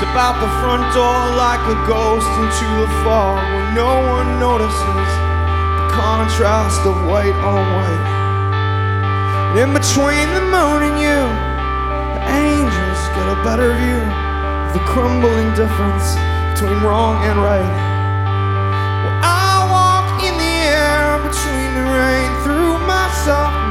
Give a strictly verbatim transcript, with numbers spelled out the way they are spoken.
Step out the front door like a ghost into the fog where no one notices the contrast of white on white. And in between the moon and you, the angels get a better view of the crumbling difference between wrong and right. Well, I walk in the air between the rain through myself.